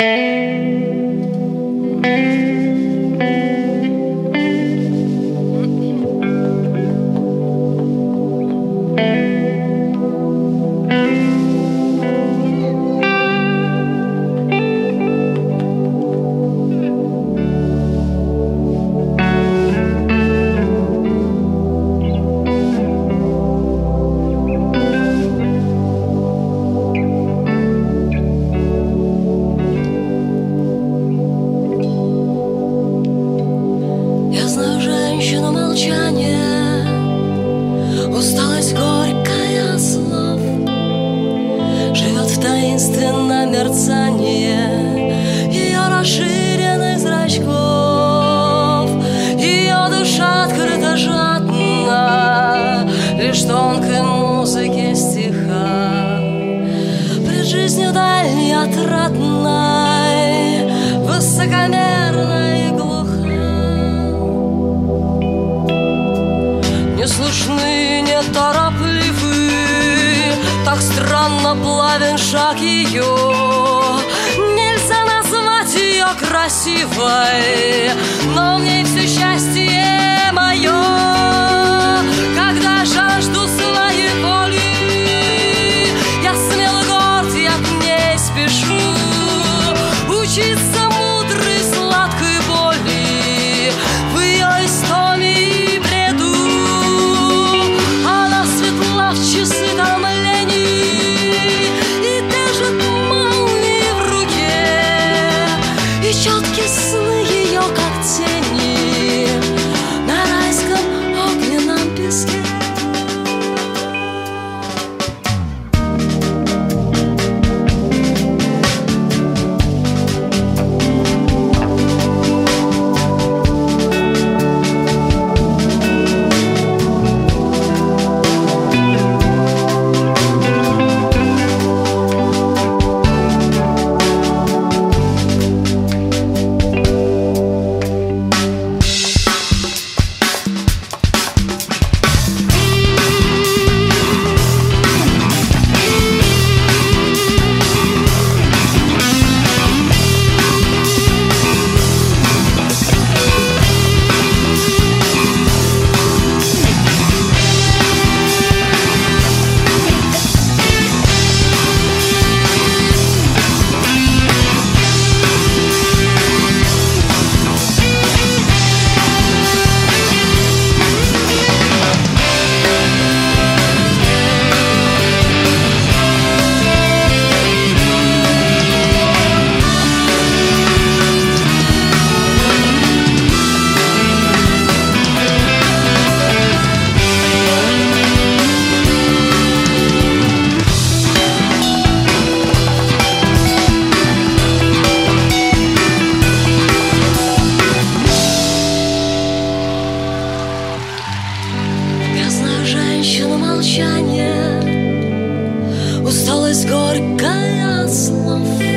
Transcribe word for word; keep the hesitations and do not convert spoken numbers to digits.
Усталость горькая слов живет в таинственном мерцании ее расширенных зрачков. Ее душа открыта жадна лишь тонкой музыке стиха. Пред жизнью дальней отрадной, высокомерной и глуха, не слышны, неторопливы, так странно плавен шаг ее. Нельзя назвать ее красивой, но в ней все счастье мое. Когда жажду своей воли, я смело горд, я к ней спешу учиться мудрой сладкой боли в ее истоме и бреду. Она светла в часы томлений и держит молнии в руке, и четкие сны ее, как тени на райском огненном песке. Молчание, усталость горькая от слов.